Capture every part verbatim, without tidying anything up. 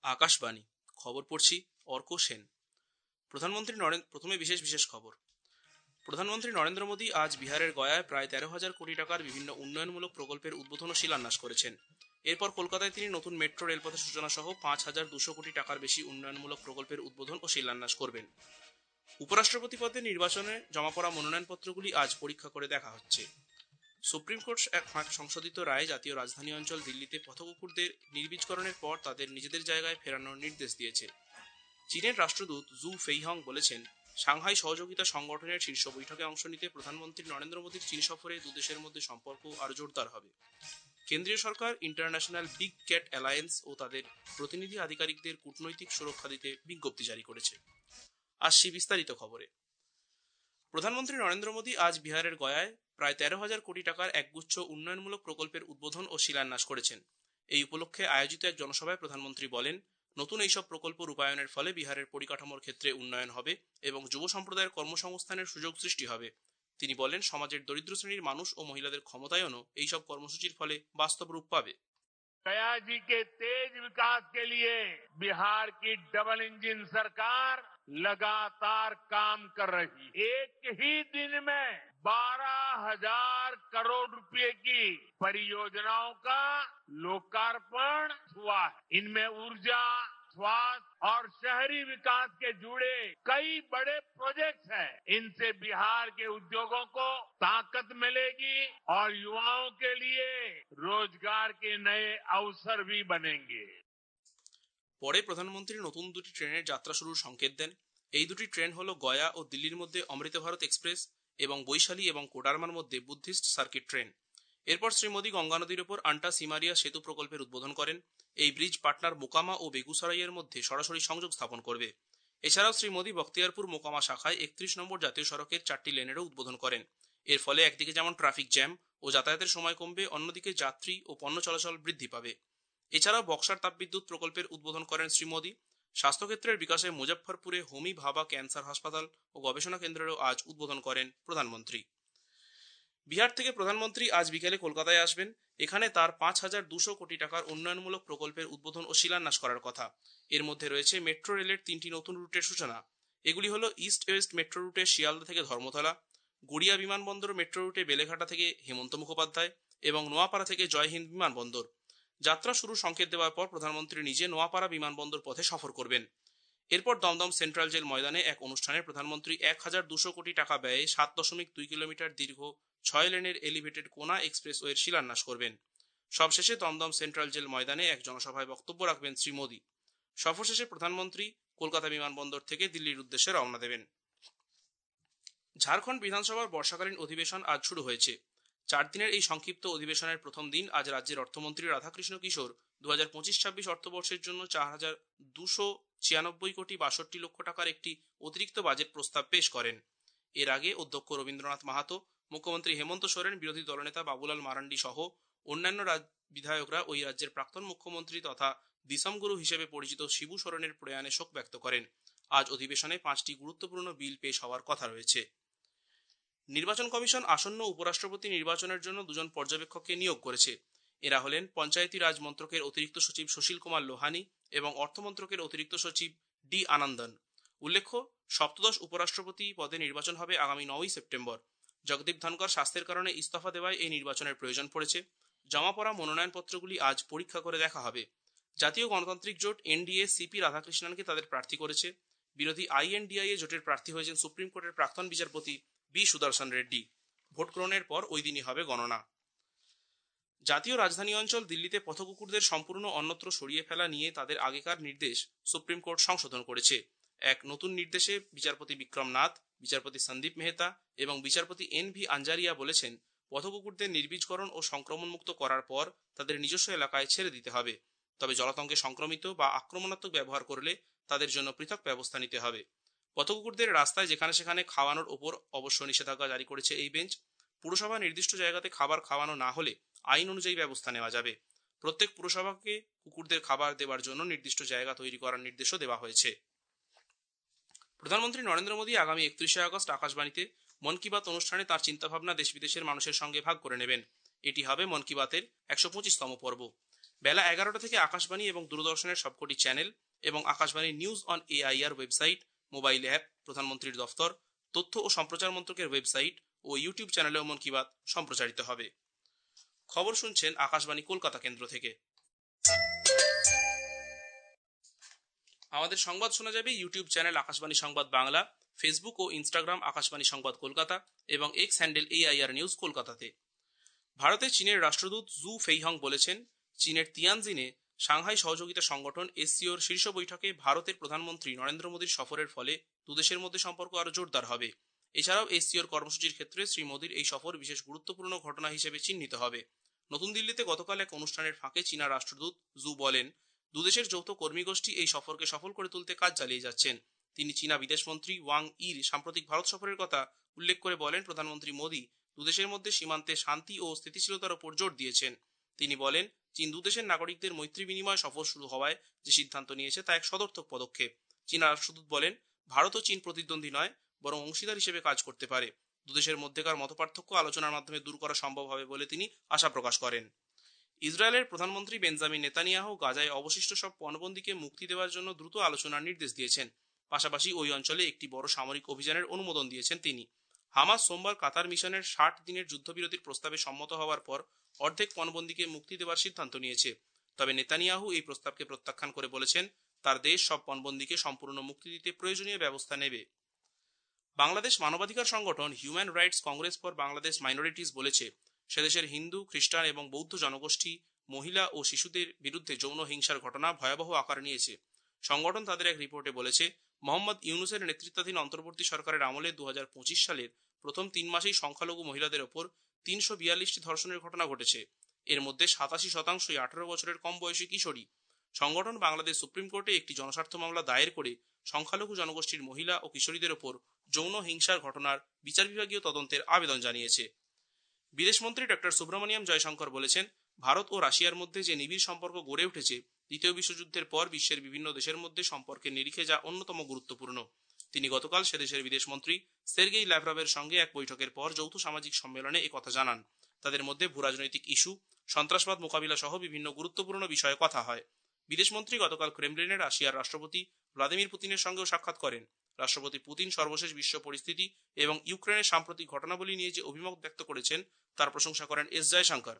আকাশবাণী খবর পড়ছি অর্ক সেন। প্রধানমন্ত্রী নরেন্দ্র প্রথমে বিশেষ বিশেষ খবর। প্রধানমন্ত্রী নরেন্দ্র মোদী আজ বিহারের গয়ায় প্রায় তেরো হাজার কোটি টাকার বিভিন্ন উন্নয়নমূলক প্রকল্পের উদ্বোধন ও শিলান্যাস করেছেন। এরপর কলকাতায় তিনি নতুন মেট্রো রেলপথের সূচনা সহ পাঁচ হাজার দুশো কোটি টাকার বেশি উন্নয়নমূলক প্রকল্পের উদ্বোধন ও শিলান্যাস করবেন। উপরাষ্ট্রপতি পদে নির্বাচনে জমা পড়া মনোনয়নপত্রগুলি আজ পরীক্ষা করে দেখা হচ্ছে। সুপ্রিম কোর্ট এক সংশোধিত রায়ে জাতীয় রাজধানী অঞ্চল দিল্লিতে পথকুকুরদের নির্বীজকরণের পর তাদের নিজেদের জায়গায় ফেরানোর নির্দেশ দিয়েছে। চীনের রাষ্ট্রদূত জু ফেইহং বলেছেন, সাংহাই সহযোগিতা সংগঠনের শীর্ষ বৈঠকে অংশ নিতে প্রধানমন্ত্রী নরেন্দ্র মোদীর চীন সফরে দুদেশের মধ্যে সম্পর্ক আরও জোরদার হবে। কেন্দ্রীয় সরকার ইন্টারন্যাশনাল বিগ ক্যাট অ্যালায়েন্স ও তাদের প্রতিনিধি আধিকারিকদের কূটনৈতিক সুরক্ষা দিতে বিজ্ঞপ্তি জারি করেছে। আসছি বিস্তারিত খবরে। প্রধানমন্ত্রী নরেন্দ্র মোদী আজ বিহারের গয়ায় প্রায় তেরো হাজার কোটি টাকার একগুচ্ছ উন্নয়নমূলক প্রকল্পের উদ্বোধন ও শিলান্যাস করেছেন। এই উপলক্ষে আয়োজিত এক জনসভায় প্রধানমন্ত্রী বলেন, নতুন এইসব প্রকল্প রূপায়ণের ফলে বিহারের পরিকাঠামোর ক্ষেত্রে উন্নয়ন হবে এবং যুব সম্প্রদায়ের কর্মসংস্থানের সুযোগ সৃষ্টি হবে। তিনি বলেন, সমাজের দরিদ্র শ্রেণীর মানুষ ও মহিলাদের ক্ষমতায়নও এইসব কর্মসূচির ফলে বাস্তব রূপ পাবে। गया जी के तेज विकास के लिए बिहार की डबल इंजन सरकार लगातार काम कर रही। एक ही दिन में बारह हजार करोड़ रुपए की परियोजनाओं का लोकार्पण हुआ है। इनमें ऊर्जा, स्वास्थ्य और शहरी विकास के जुड़े कई बड़े प्रोजेक्ट्स हैं। इनसे बिहार के उद्योगों को ताकत मिलेगी और युवाओं के लिए रोजगार के नए अवसर भी बनेंगे। পরে প্রধানমন্ত্রী নতুন দুটি ট্রেনের যাত্রা শুরুর সংকেত দেন। এই দুটি ট্রেন হলো গয়া ও দিল্লির মধ্যে অমৃত ভারত এক্সপ্রেস এবং বৈশালী এবং কোডারমার মধ্যে বুদ্ধিস্ট সার্কিট ট্রেন। এরপর শ্রী মোদী গঙ্গা নদীর ওপর আন্টা সিমারিয়া সেতু প্রকল্পের উদ্বোধন করেন। এই ব্রিজ পাটনার মোকামা ও বেগুসরাইয়ের মধ্যে সরাসরি সংযোগ স্থাপন করবে। এছাড়াও শ্রী মোদী বখতিয়ারপুর মোকামা শাখায় একত্রিশ নম্বর জাতীয় সড়কের চারটি লেনেরও উদ্বোধন করেন। এর ফলে একদিকে যেমন ট্রাফিক জ্যাম ও যাতায়াতের সময় কমবে, অন্যদিকে যাত্রী ও পণ্য চলাচল বৃদ্ধি পাবে। এছাড়াও বক্সার তাপবিদ্যুৎ প্রকল্পের উদ্বোধন করেন শ্রী মোদী। স্বাস্থ্যক্ষেত্রের বিকাশে মুজফ্ফরপুরে হোমি ভাবা ক্যান্সার হাসপাতাল ও গবেষণা কেন্দ্রেরও আজ উদ্বোধন করেন প্রধানমন্ত্রী। বিহার থেকে প্রধানমন্ত্রী আজ বিকেলে কলকাতায় আসবেন। এখানে তার পাঁচ হাজার দুশো কোটি টাকার উন্নয়নমূলক প্রকল্পের উদ্বোধন ও শিলান্যাস করার কথা। এর মধ্যে রয়েছে মেট্রো রেলের তিনটি নতুন রুটের সূচনা। এগুলি হলো ইস্ট ওয়েস্ট মেট্রো রুটে শিয়ালদা থেকে ধর্মতলা, গড়িয়া বিমানবন্দর মেট্রো রুটে বেলেঘাটা থেকে হেমন্ত মুখোপাধ্যায় এবং নোয়াপাড়া থেকে জয় হিন্দ বিমানবন্দর। যাত্রা শুরুর সংকেত দেওয়ার পর প্রধানমন্ত্রী নিজে নোয়াপাড়া বিমানবন্দর পথে সফর করবেন। এরপর দমদম সেন্ট্রাল জেল ময়দানে এক অনুষ্ঠানে প্রধানমন্ত্রী এক হাজার দুশো কোটি টাকা ব্যয়ে সাত দশমিক দুই কিলোমিটার দীর্ঘ ছয় লেনের এলিভেটেড কোনা এক্সপ্রেসওয়ের শিলান্যাস করবেন। সবশেষে দমদম সেন্ট্রাল জেল ময়দানে এক জনসভায় বক্তব্য রাখবেন শ্রী মোদী। সফর শেষে প্রধানমন্ত্রী কলকাতা বিমানবন্দর থেকে দিল্লির উদ্দেশ্যে রওনা দেবেন। ঝাড়খণ্ড বিধানসভার বর্ষাকালীন অধিবেশন আজ শুরু হয়েছে। চার দিনের এই সংক্ষিপ্ত অধিবেশনের প্রথম দিন আজ রাজ্যের অর্থমন্ত্রী রাধাকৃষ্ণ কিশোর দু হাজার পঁচিশ ছাব্বিশ অর্থবর্ষের জন্য চার হাজার দুশো ছিয়ানব্বই কোটি বাষট্টি লক্ষ টাকার একটি অতিরিক্ত বাজেট প্রস্তাব পেশ করেন। এর আগে অধ্যক্ষ রবীন্দ্রনাথ মাহাতো, মুখ্যমন্ত্রী হেমন্ত সোরেন, বিরোধী দলনেতা বাবুলাল মারান্ডি সহ অন্যান্য বিধায়করা ওই রাজ্যের প্রাক্তন মুখ্যমন্ত্রী তথা দিসমগুরু হিসেবে পরিচিত শিবু সোরেনের প্রয়াণে শোক ব্যক্ত করেন। আজ অধিবেশনে পাঁচটি গুরুত্বপূর্ণ বিল পেশ হওয়ার কথা রয়েছে। নির্বাচন কমিশন আসন্ন উপরাষ্ট্রপতি নির্বাচনের জন্য দুজন পর্যবেক্ষককে নিয়োগ করেছে। এরা হলেন পঞ্চায়েতি রাজ মন্ত্রকের অতিরিক্ত সচিব সুশীল কুমার লোহানি এবং অর্থমন্ত্রকের অতিরিক্ত সচিব ডি আনন্দন। উল্লেখ্য, সপ্তদশ উপরাষ্ট্রপতি পদে নির্বাচন হবে আগামী নয়ই সেপ্টেম্বর। জগদীপ ধনকর স্বাস্থ্যের কারণে ইস্তফা দেওয়ায় এই নির্বাচনের প্রয়োজন পড়েছে। জমা পড়া মনোনয়নপত্রগুলি আজ পরীক্ষা করে দেখা হবে। জাতীয় গণতান্ত্রিক জোট এনডিএ সিপি রাধাকৃষ্ণনকে তাদের প্রার্থী করেছে। বিরোধী আইএনডিআইএ জোটের প্রার্থী হয়েছেন সুপ্রিম কোর্টের প্রাক্তন বিচারপতি বি সুদর্শন রেড্ডি। ভোট গ্রহণের পর ওই দিনই হবে গণনা। জাতীয় রাজধানী অঞ্চল দিল্লিতে পথকুকুরদের সম্পূর্ণ অন্যত্র সরিয়ে ফেলা নিয়ে তাদের আগেকার নির্দেশ সুপ্রিম কোর্ট সংশোধন করেছে। এক নতুন নির্দেশে বিচারপতি বিক্রম নাথ, বিচারপতি সন্দীপ মেহতা এবং বিচারপতি এন ভি আঞ্জারিয়া বলেছেন, পথকুকুরদের নির্বীজকরণ ও সংক্রমণমুক্ত করার পর তাদের নিজস্ব এলাকায় ছেড়ে দিতে হবে। তবে জলাতঙ্কে সংক্রমিত বা আক্রমণাত্মক ব্যবহার করলে তাদের জন্য পৃথক ব্যবস্থা নিতে হবে। পথকুকুরদের রাস্তায় যেখানে সেখানে খাওয়ানোর ওপর অবশ্য নিষেধাজ্ঞা জারি করেছে এই বেঞ্চ। পুরসভা নির্দিষ্ট জায়গাতে খাবার খাওয়ানো না হলে আইন অনুযায়ী ব্যবস্থা নেওয়া যাবে। প্রত্যেক পুরসভাকে কুকুরদের খাবার দেওয়ার জন্য নির্দিষ্ট জায়গা তৈরি করার নির্দেশও দেওয়া হয়েছে। প্রধানমন্ত্রী নরেন্দ্র মোদী আগামী একত্রিশে আগস্ট আকাশবাণীতে মন কি বাত অনুষ্ঠানে তার চিন্তাভাবনা দেশ বিদেশের মানুষের সঙ্গে ভাগ করে নেবেন। এটি হবে মন কি বাতের একশো পঁচিশতম পর্ব। বেলা এগারোটা থেকে আকাশবাণী এবং দূরদর্শনের সবকটি চ্যানেল এবং Akashvani news on A I R website, mobile app, প্রধানমন্ত্রীর দফতর, তথ্য ও সম্প্রচার মন্ত্রকের ওয়েবসাইট ও ইউটিউব চ্যানেলেও মন কি বাত সম্প্রচারিত হবে। খবর শুনছেন আকাশবাণী কলকাতা কেন্দ্র থেকে। আমাদের সংবাদ শোনা যাবে ইউটিউব চ্যানেল আকাশবাণী সংবাদ বাংলা, ফেসবুক ও ইনস্টাগ্রাম আকাশবাণী সংবাদ কলকাতা এবং এক্স হ্যান্ডেল এআইআর নিউজ কলকাতাতে। ভারতে চীনের রাষ্ট্রদূত জু ফেইহং বলেছেন, চীনের তিয়ানজিনে সাংহাই সহযোগিতা সংগঠন এসসিওর শীর্ষ বৈঠকে ভারতের প্রধানমন্ত্রী নরেন্দ্র মোদীর সফরের ফলে দুদেশের মধ্যে সম্পর্ক আরো জোরদার হবে। এছাড়াও এসসিওর কর্মসূচির ক্ষেত্রে শ্রী মোদীর এই সফর বিশেষ গুরুত্বপূর্ণ ঘটনা হিসেবে চিহ্নিত হবে। নতুন দিল্লিতে গতকাল এক অনুষ্ঠানের ফাঁকে চীনা রাষ্ট্রদূত জু বলেন, দুদেশের যৌথ কর্মী গোষ্ঠী এই সফরকে সফল করে তুলতে কাজ চালিয়ে যাচ্ছেন। তিনি চীনা বিদেশমন্ত্রী ওয়াং ইর সাম্প্রতিক ভারত সফরের কথা উল্লেখ করে বলেন, প্রধানমন্ত্রী মোদী দুদেশের মধ্যে সীমান্তে শান্তি ও স্থিতিশীলতার উপর জোর দিয়েছেন। তিনি বলেন, চীন দুদেশের নাগরিকদের মৈত্রী বিনিময় সফর শুরু হওয়ায় যে সিদ্ধান্ত নিয়েছে তা এক সদর্থক পদক্ষেপ। চীনা রাষ্ট্রদূত বলেন, ভারত ও চীন প্রতিদ্বন্দ্বী নয়, বরং অংশীদার হিসেবে কাজ করতে পারে। দুদেশের মধ্যেকার মতপার্থক্য আলোচনার মাধ্যমে দূর করা সম্ভব হবে বলে তিনি আশা প্রকাশ করেন। ইসরায়েলের প্রধানমন্ত্রী বেঞ্জামিন নেতানিয়াহু গাজায় অবশিষ্ট সব পণবন্দীকে মুক্তি দেওয়ার জন্য দ্রুত আলোচনার নির্দেশ দিয়েছেন। পাশাপাশি ওই অঞ্চলে একটি বড় সামরিক অভিযানের অনুমোদন দিয়েছেন তিনি। হামাস সোমবার কাতার মিশনের ষাট দিনের যুদ্ধবিরতির প্রস্তাবে সম্মত হওয়ার পর অর্ধেক পণবন্দীকে মুক্তি দেওয়ার সিদ্ধান্ত নিয়েছে। তবে নেতানিয়াহু এই প্রস্তাবকে প্রত্যাখ্যান করে বলেছেন, তার দেশ সব পণবন্দীকে সম্পূর্ণ মুক্তি দিতে প্রয়োজনীয় ব্যবস্থা নেবে। বাংলাদেশ মানবাধিকার সংগঠন human rights congress for Bangladesh minorities বলেছে, সেদেশের হিন্দু, খ্রিস্টান এবং বৌদ্ধ জনগোষ্ঠী, মহিলা ও শিশুদের বিরুদ্ধে যৌন হিংসার ঘটনা ভয়াবহ আকার নিয়েছে। সংগঠন তাদের এক রিপোর্টে বলেছে, মোহাম্মদ ইউনুসের নেতৃত্বাধীন অন্তর্বর্তী সরকারের আমলে দু হাজার পঁচিশ সালের প্রথম তিন মাসেই সংখ্যালঘু মহিলাদের ওপর তিনশো বিয়াল্লিশটি ধর্ষণের ঘটনা ঘটেছে। এর মধ্যে সাতাশি শতাংশই আঠারো বছরের কম বয়সী কিশোরী। সংগঠন বাংলাদেশ সুপ্রিম কোর্টে একটি জনস্বার্থ মামলা দায়ের করে সংখ্যালঘু জনগোষ্ঠীর মহিলা ও কিশোরীদের ওপর যৌন হিংসার ঘটনার বিচার বিভাগীয় তদন্তের আবেদন জানিয়েছে। বিদেশমন্ত্রী ডক্টর সুব্রমণিয়াম জয়শঙ্কর বলেছেন, ভারত ও রাশিয়ার মধ্যে যে নিবিড় সম্পর্ক গড়ে উঠেছে, দ্বিতীয় বিশ্বযুদ্ধের পর বিশ্বের বিভিন্ন দেশের মধ্যে সম্পর্কের নিরিখে যা অন্যতম গুরুত্বপূর্ণ। তিনি গতকাল সেদেশের বিদেশমন্ত্রী সের্গেই ল্যাভরভের সঙ্গে এক বৈঠকের পর যৌথ সামাজিক সম্মেলনে একথা জানান। তাদের মধ্যে ভূরাজনৈতিক ইস্যু, সন্ত্রাসবাদ মোকাবিলা সহ বিভিন্ন গুরুত্বপূর্ণ বিষয়ে কথা হয়। বিদেশমন্ত্রী গতকাল ক্রেমলিনে রাশিয়ার রাষ্ট্রপতি ভ্লাদিমির পুতিনের সঙ্গেও সাক্ষাৎ করেন। রাষ্ট্রপতি পুতিন সর্বশেষ বিশ্ব পরিস্থিতি এবং ইউক্রেনের সাম্প্রতিক ঘটনাবলী নিয়ে যে অভিমত ব্যক্ত করেছেন তার প্রশংসা করেন S Jaishankar.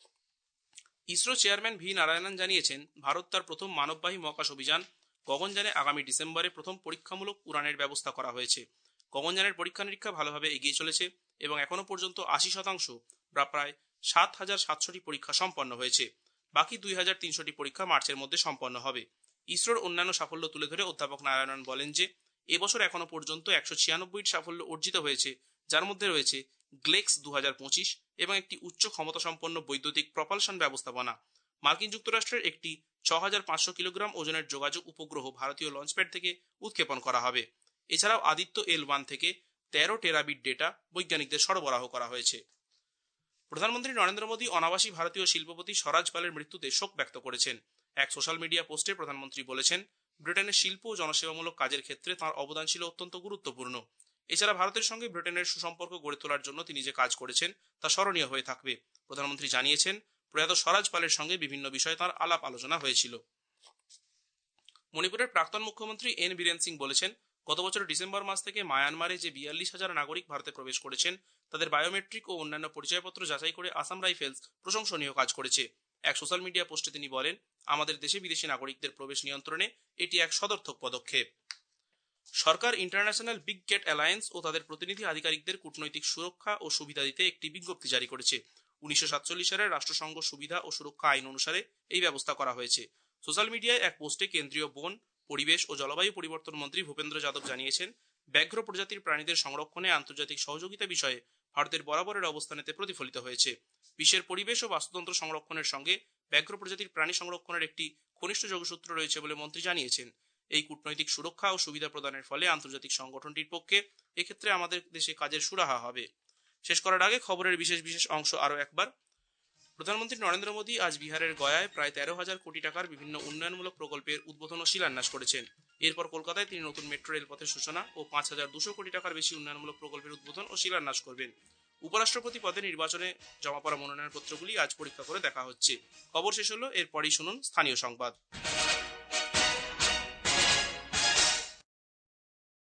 ISRO chairman V Narayanan জানিয়েছেন, ভারত তার প্রথম মানববাহী মহাকাশ অভিযান গগনযানে আগামী ডিসেম্বরে প্রথম পরীক্ষামূলক উড়ানের ব্যবস্থা করা হয়েছে। গগনযানের পরীক্ষা নিরীক্ষা ভালোভাবে এগিয়ে চলেছে এবং এখনো পর্যন্ত আশি শতাংশ বা প্রায় সাত হাজার সাতশোটি পরীক্ষা সম্পন্ন হয়েছে। বাকি দুই হাজার তিনশোটি পরীক্ষা মার্চের মধ্যে সম্পন্ন হবে। ইসরোর অন্যান্য সাফল্য তুলে ধরে অধ্যাপক নারায়ণন বলেন যে, এবছর এখনো পর্যন্ত একশো ছিয়ানব্বইটি সাফল্য অর্জিত হয়েছে, যার মধ্যে রয়েছে গ্লেক্স দু হাজার পঁচিশ এবং একটি উচ্চ ক্ষমতা সম্পন্ন বৈদ্যুতিক প্রপালশন ব্যবস্থাপনা। মার্কিন যুক্তরাষ্ট্রের একটি ছ হাজার পাঁচশো কিলোগ্রাম ওজনের যোগাযোগ উপগ্রহ ভারতীয় লঞ্চপ্যাড থেকে উৎক্ষেপণ করা হবে। এছাড়াও আদিত্য এল ওয়ান থেকে তেরো টেরাবিট ডেটা বৈজ্ঞানিকদের সরবরাহ করা হয়েছে। প্রধানমন্ত্রী নরেন্দ্র মোদী অনাবাসী ভারতীয় শিল্পপতি স্বরাজ পালের মৃত্যুতে শোক ব্যক্ত করেছেন। এক সোশ্যাল মিডিয়া পোস্টে প্রধানমন্ত্রী বলেছেন, ব্রিটেনের শিল্প ও জনসেবামূলক কাজের ক্ষেত্রে তাঁর অবদান ছিল অত্যন্ত গুরুত্বপূর্ণ। এছাড়া ভারতের সঙ্গে ব্রিটেনের সুসম্পর্ক গড়ে তোলার জন্য তিনি যে কাজ করেছেন তা স্মরণীয় হয়ে থাকবে। প্রধানমন্ত্রী জানিয়েছেন, প্রয়াত স্বরাজ পালের সঙ্গে বিভিন্ন বিষয়ে তাঁর আলাপ আলোচনা হয়েছিল। মণিপুরের প্রাক্তন মুখ্যমন্ত্রী এন বীরেন সিং বলেছেন, গত বছর ডিসেম্বর মাস থেকে মায়ানমারে যে বিয়াল্লিশ হাজার নাগরিক ভারতে প্রবেশ করেছেন, তাদের বায়োমেট্রিক ও অন্যান্য পরিচয়পত্র যাচাই করে আসাম রাইফেলস প্রশংসনীয় কাজ করেছে। এক সোশ্যাল মিডিয়া পোস্টে তিনি বলেন, আমাদের দেশে বিদেশি নাগরিকদের প্রবেশ নিয়ন্ত্রণে এটি এক সদর্থক পদক্ষেপ। সরকার ইন্টারন্যাশনাল বিগ গেট অ্যালায়েন্স ও তাদের প্রতিনিধি আধিকারিকদের কূটনৈতিক সুরক্ষা ও সুবিধা দিতে একটি বিজ্ঞপ্তি জারি করেছে। উনিশশো সাতচল্লিশ সালের রাষ্ট্রসংঘ সুবিধা ও সুরক্ষা আইন অনুসারে এই ব্যবস্থা করা হয়েছে। সোশ্যাল মিডিয়ায় এক পোস্টে কেন্দ্রীয় বন, পরিবেশ ও জলবায়ু পরিবর্তন মন্ত্রী ভূপেন্দ্র যাদব জানিয়েছেন, ব্যাঘ্র প্রজাতির প্রাণীদের সংরক্ষণে আন্তর্জাতিক সহযোগিতা বিষয়ে ভারতের বরাবরের অবস্থানেতে প্রতিফলিত হয়েছে। বিশ্বের পরিবেশ ও বাস্তুতন্ত্র সংরক্ষণের সঙ্গে ব্যাঘ্র প্রজাতির প্রাণী সংরক্ষণের একটি ঘনিষ্ঠ যোগসূত্র রয়েছে বলে মন্ত্রী জানিয়েছেন। এই কূটনৈতিক সুরক্ষা ও সুবিধা প্রদানের ফলে আন্তর্জাতিক সংগঠনটির পক্ষে এক্ষেত্রে আমাদের দেশে কাজের সুরাহা হবে। শেষ করার আগে খবরের বিশেষ বিশেষ অংশ আরও একবার। প্রধানমন্ত্রী নরেন্দ্র মোদী আজ বিহারের গয়ায় প্রায় তেরো হাজার কোটি টাকার বিভিন্ন উন্নয়নমূলক প্রকল্পের উদ্বোধন ও শিলান্যাস করেছেন। এরপর কলকাতায় তিনি নতুন মেট্রো রেল পথের সূচনা ও পাঁচ হাজার দুশো কোটি টাকার বেশি উন্নয়নমূলক প্রকল্পের উদ্বোধন ও শিলান্যাস করবেন। উপরাষ্ট্রপতি পদে নির্বাচনে জমা পড়া মনোনয়নপত্রগুলি আজ পরীক্ষা করে দেখা হচ্ছে। খবর শেষ হলো, এরপরই শুনুন স্থানীয় সংবাদ।